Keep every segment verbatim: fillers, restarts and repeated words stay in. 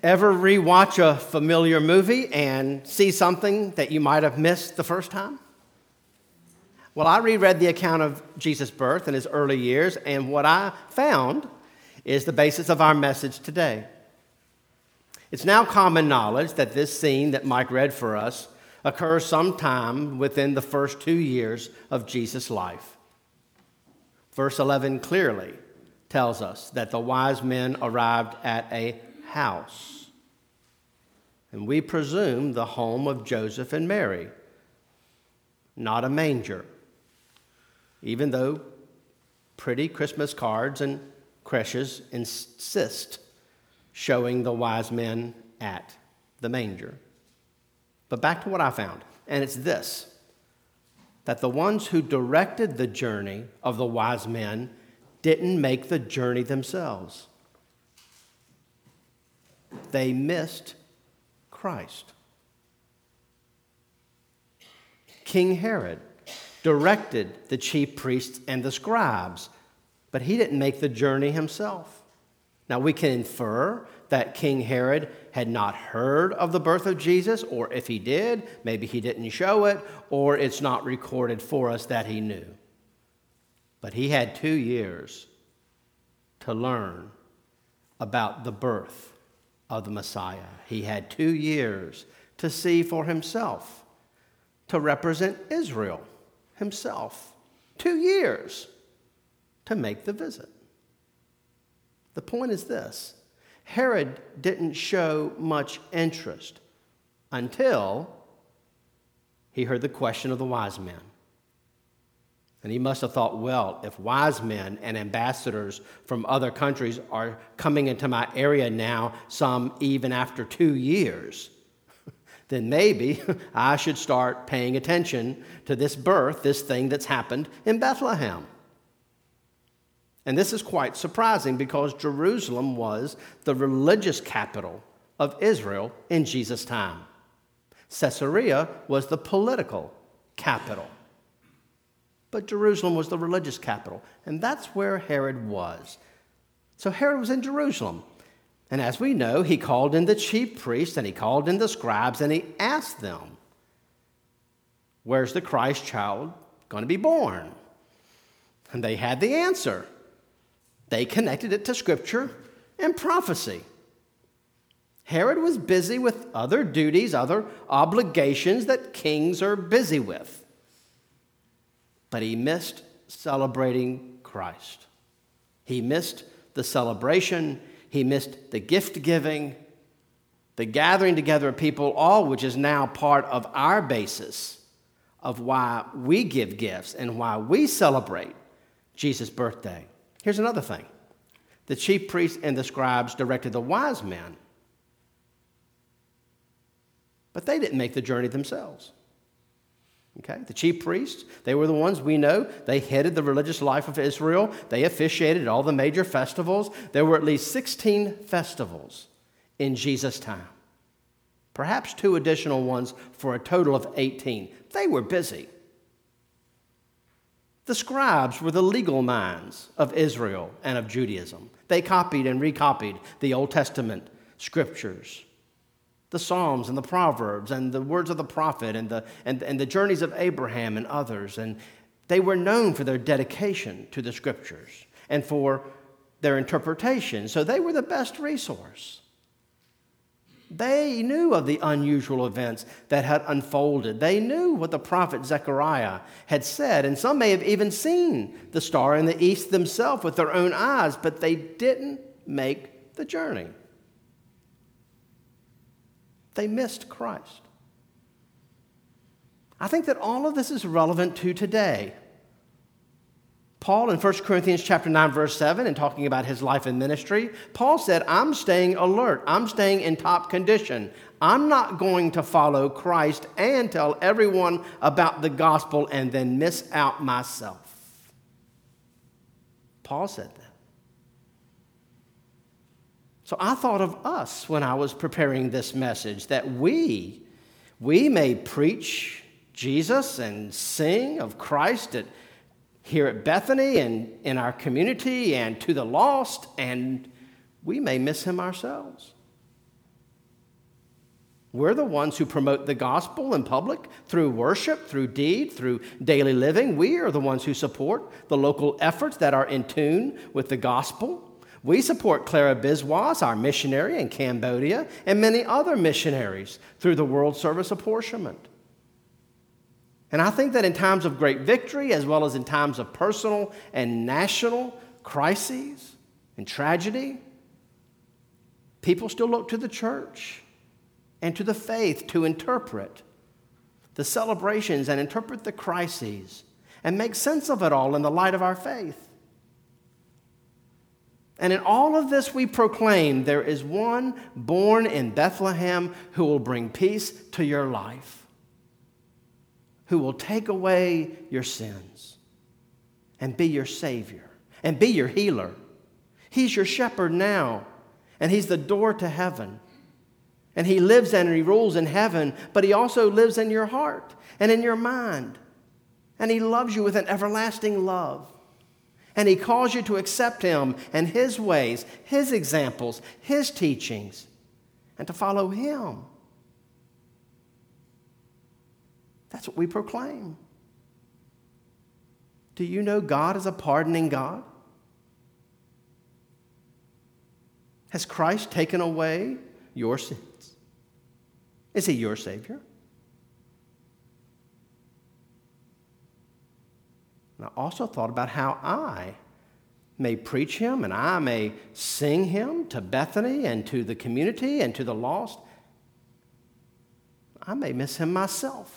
Ever rewatch a familiar movie and see something that you might have missed the first time? Well, I reread the account of Jesus' birth in his early years, and what I found is the basis of our message today. It's now common knowledge that this scene that Mike read for us occurs sometime within the first two years of Jesus' life. Verse eleven clearly tells us that the wise men arrived at a house, and we presume the home of Joseph and Mary, not a manger, even though pretty Christmas cards and creches insist showing the wise men at the manger. But back to what I found, and it's this, that the ones who directed the journey of the wise men didn't make the journey themselves. They missed Christ. King Herod directed the chief priests and the scribes, but he didn't make the journey himself. Now, we can infer that King Herod had not heard of the birth of Jesus, or if he did, maybe he didn't show it, or it's not recorded for us that he knew. But he had two years to learn about the birth of the Messiah. He had two years to see for himself, to represent Israel himself. Two years to make the visit. The point is this: Herod didn't show much interest until he heard the question of the wise men. And he must have thought, well, if wise men and ambassadors from other countries are coming into my area now, some even after two years, then maybe I should start paying attention to this birth, this thing that's happened in Bethlehem. And this is quite surprising because Jerusalem was the religious capital of Israel in Jesus' time. Caesarea was the political capital. But Jerusalem was the religious capital, and that's where Herod was. So Herod was in Jerusalem. And as we know, he called in the chief priests and he called in the scribes and he asked them, where's the Christ child going to be born? And they had the answer. They connected it to Scripture and prophecy. Herod was busy with other duties, other obligations that kings are busy with. But he missed celebrating Christ. He missed the celebration. He missed the gift giving, the gathering together of people, all which is now part of our basis of why we give gifts and why we celebrate Jesus' birthday. Here's another thing. The chief priests and the scribes directed the wise men, but they didn't make the journey themselves. Okay, the chief priests, they were the ones we know. They headed the religious life of Israel. They officiated all the major festivals. There were at least sixteen festivals in Jesus' time. Perhaps two additional ones for a total of eighteen. They were busy. The scribes were the legal minds of Israel and of Judaism. They copied and recopied the Old Testament scriptures, the Psalms and the Proverbs and the words of the prophet and the, and, and the journeys of Abraham and others. And they were known for their dedication to the scriptures and for their interpretation. So they were the best resource. They knew of the unusual events that had unfolded. They knew what the prophet Zechariah had said, and some may have even seen the star in the east themselves with their own eyes, but they didn't make the journey. They missed Christ. I think that all of this is relevant to today. Paul in First Corinthians chapter nine, verse seven, and talking about his life and ministry, Paul said, I'm staying alert. I'm staying in top condition. I'm not going to follow Christ and tell everyone about the gospel and then miss out myself. Paul said that. So I thought of us when I was preparing this message, that we, we may preach Jesus and sing of Christ at here at Bethany and in our community and to the lost, and we may miss him ourselves. We're the ones who promote the gospel in public through worship, through deed, through daily living. We are the ones who support the local efforts that are in tune with the gospel. We support Clara Biswas, our missionary in Cambodia, and many other missionaries through the World Service apportionment. And I think that in times of great victory, as well as in times of personal and national crises and tragedy, people still look to the church and to the faith to interpret the celebrations and interpret the crises and make sense of it all in the light of our faith. And in all of this we proclaim there is one born in Bethlehem who will bring peace to your life, who will take away your sins and be your Savior and be your healer. He's your shepherd now, and he's the door to heaven. And he lives and he rules in heaven, but he also lives in your heart and in your mind. And he loves you with an everlasting love. And he calls you to accept him and his ways, his examples, his teachings, and to follow him. That's what we proclaim. Do you know God is a pardoning God? Has Christ taken away your sins? Is he your Savior? And I also thought about how I may preach him and I may sing him to Bethany and to the community and to the lost. I may miss him myself.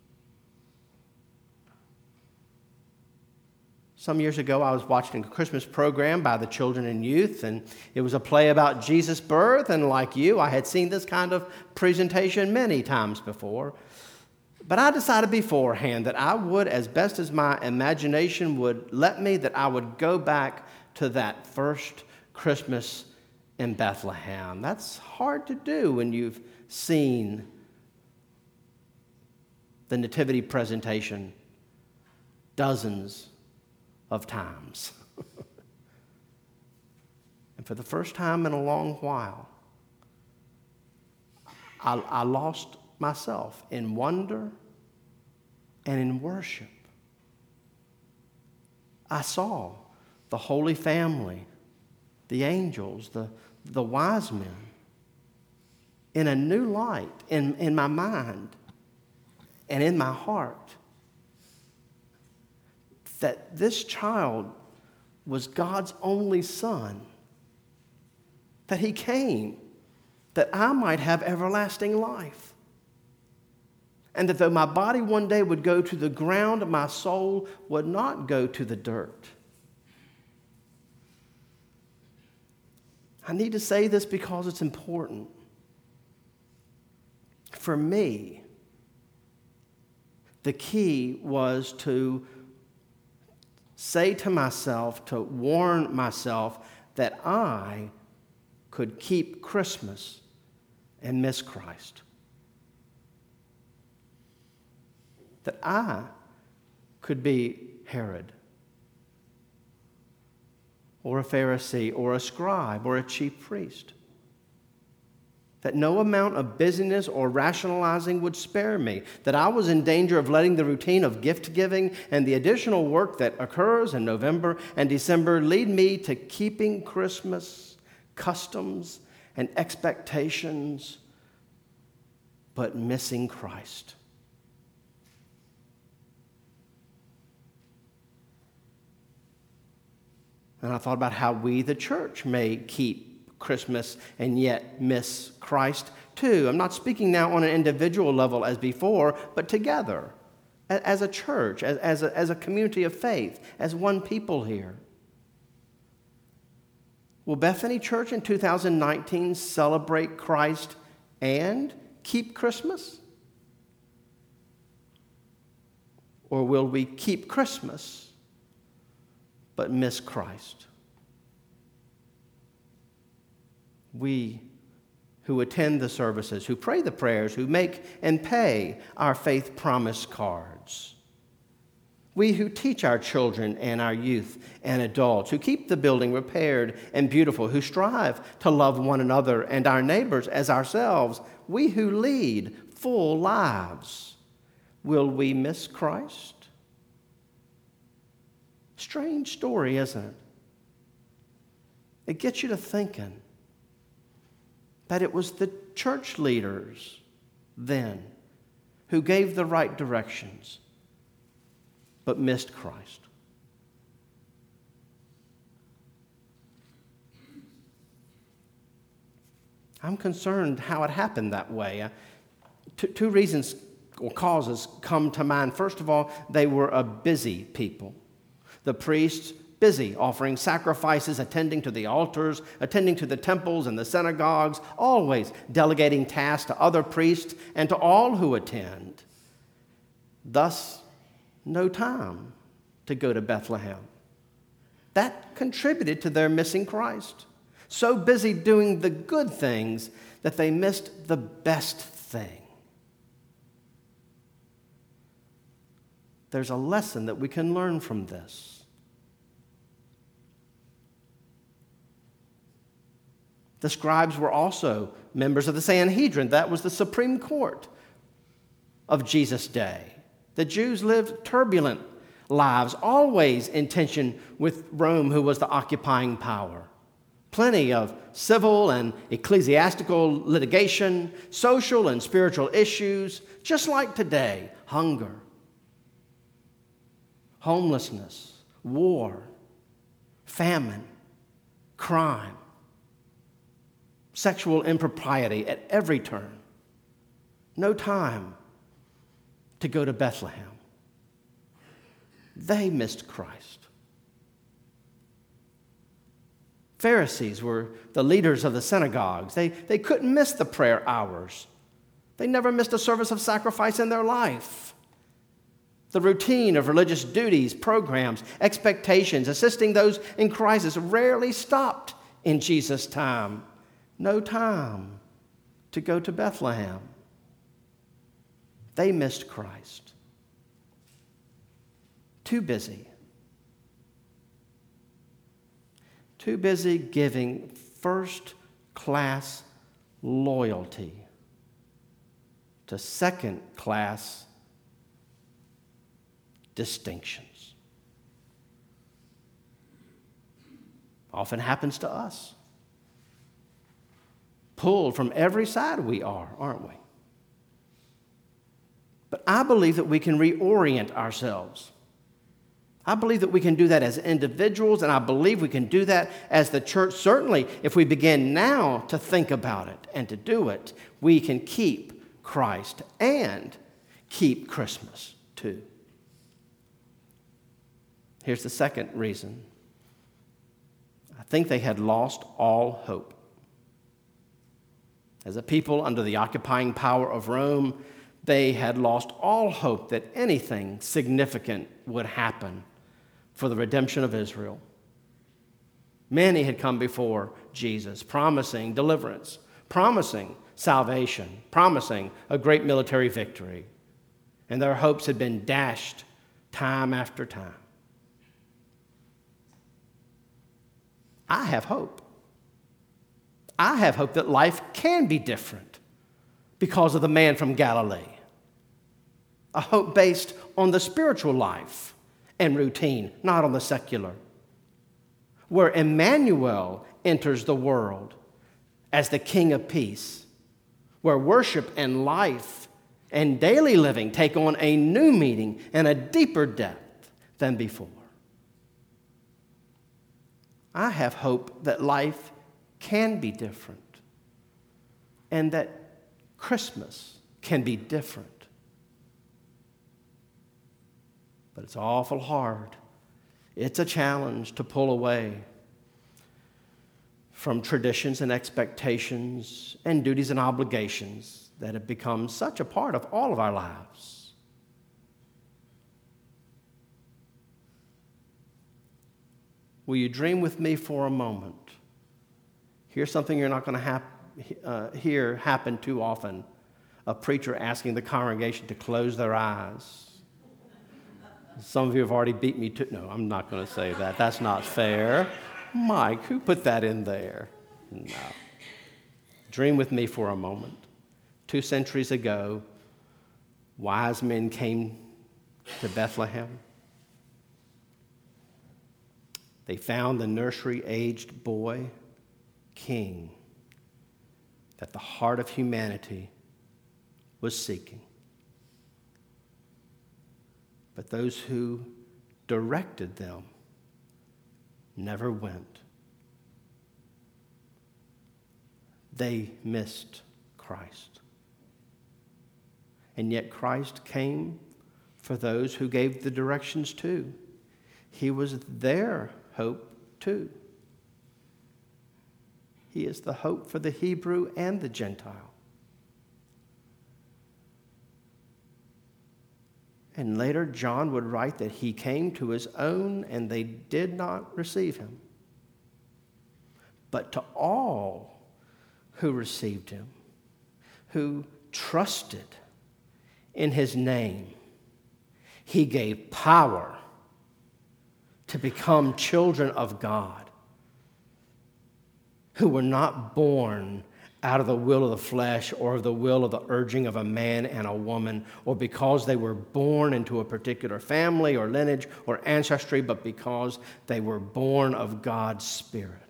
Some years ago, I was watching a Christmas program by the children and youth, and it was a play about Jesus' birth, and like you, I had seen this kind of presentation many times before. But I decided beforehand that I would, as best as my imagination would let me, that I would go back to that first Christmas in Bethlehem. That's hard to do when you've seen the nativity presentation dozens of times. And for the first time in a long while, I, I lost myself in wonder and in worship. I saw the Holy Family, the angels, the, the wise men, in a new light in, in my mind and in my heart. That this child was God's only son, that he came that I might have everlasting life, and that though my body one day would go to the ground, my soul would not go to the dirt. I need to say this because it's important. For me, the key was to say to myself, to warn myself that I could keep Christmas and miss Christ. That I could be Herod, or a Pharisee, or a scribe, or a chief priest. That no amount of busyness or rationalizing would spare me. That I was in danger of letting the routine of gift giving and the additional work that occurs in November and December lead me to keeping Christmas customs and expectations, but missing Christ. And I thought about how we, the church, may keep Christmas and yet miss Christ too. I'm not speaking now on an individual level as before, but together as a church, as, as, a, as a community of faith, as one people here. Will Bethany Church in two thousand nineteen celebrate Christ and keep Christmas? Or will we keep Christmas but miss Christ? We who attend the services, who pray the prayers, who make and pay our faith promise cards, We who teach our children and our youth and adults, who keep the building repaired and beautiful, who strive to love one another and our neighbors as ourselves, we who lead full lives, will we miss Christ? Strange story, isn't it? It gets you to thinking that it was the church leaders then who gave the right directions but missed Christ. I'm concerned how it happened that way. Uh, two, two reasons or causes come to mind. First of all, they were a busy people. The priests, busy offering sacrifices, attending to the altars, attending to the temples and the synagogues, always delegating tasks to other priests and to all who attend. Thus, no time to go to Bethlehem. That contributed to their missing Christ. So busy doing the good things that they missed the best thing. There's a lesson that we can learn from this. The scribes were also members of the Sanhedrin. That was the Supreme Court of Jesus' day. The Jews lived turbulent lives, always in tension with Rome, who was the occupying power. Plenty of civil and ecclesiastical litigation, social and spiritual issues, just like today: hunger, homelessness, war, famine, crime, sexual impropriety at every turn. No time to go to Bethlehem. They missed Christ. Pharisees were the leaders of the synagogues. They, they couldn't miss the prayer hours. They never missed a service of sacrifice in their life. The routine of religious duties, programs, expectations, assisting those in crisis rarely stopped in Jesus' time. No time to go to Bethlehem. They missed Christ. Too busy. Too busy giving first-class loyalty to second-class distinctions. Often happens to us. Pulled from every side we are, aren't we? But I believe that we can reorient ourselves. I believe that we can do that as individuals, and I believe we can do that as the church. Certainly, if we begin now to think about it and to do it, we can keep Christ and keep Christmas too. Here's the second reason. I think they had lost all hope. As a people under the occupying power of Rome, they had lost all hope that anything significant would happen for the redemption of Israel. Many had come before Jesus, promising deliverance, promising salvation, promising a great military victory. And their hopes had been dashed time after time. I have hope. I have hope that life can be different because of the man from Galilee. A hope based on the spiritual life and routine, not on the secular. Where Emmanuel enters the world as the King of Peace. Where worship and life and daily living take on a new meaning and a deeper depth than before. I have hope that life can be different and that Christmas can be different. But it's awful hard. It's a challenge to pull away from traditions and expectations and duties and obligations that have become such a part of all of our lives. Will you dream with me for a moment? Here's something you're not going to hap- uh, hear happen too often. A preacher asking the congregation to close their eyes. Some of you have already beat me to, no, I'm not going to say that. That's not fair. Mike, who put that in there? No. Dream with me for a moment. Two centuries ago, wise men came to Bethlehem. They found the nursery-aged boy king that the heart of humanity was seeking. But those who directed them never went. They missed Christ. And yet Christ came for those who gave the directions too. He was their hope too. He is the hope for the Hebrew and the Gentile. And later, John would write that he came to his own and they did not receive him. But to all who received him, who trusted in his name, he gave power to become children of God, who were not born out of the will of the flesh or of the will of the urging of a man and a woman, or because they were born into a particular family or lineage or ancestry, but because they were born of God's Spirit.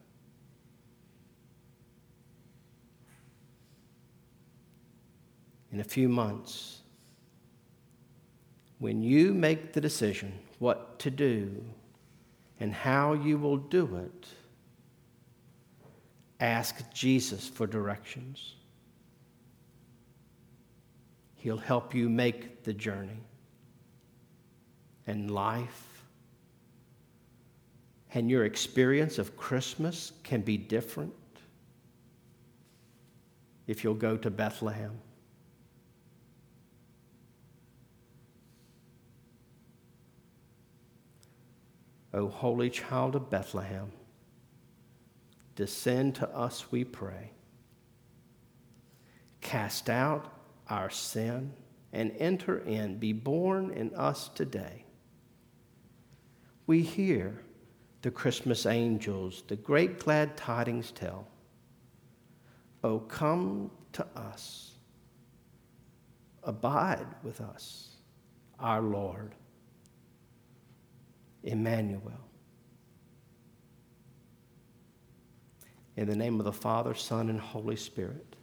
In a few months, when you make the decision what to do and how you will do it, ask Jesus for directions. He'll help you make the journey. And life and your experience of Christmas can be different if you'll go to Bethlehem. O holy child of Bethlehem, descend to us, we pray. Cast out our sin and enter in, be born in us today. We hear the Christmas angels, the great glad tidings tell. O come to us, abide with us, our Lord, Emmanuel. In the name of the Father, Son, and Holy Spirit.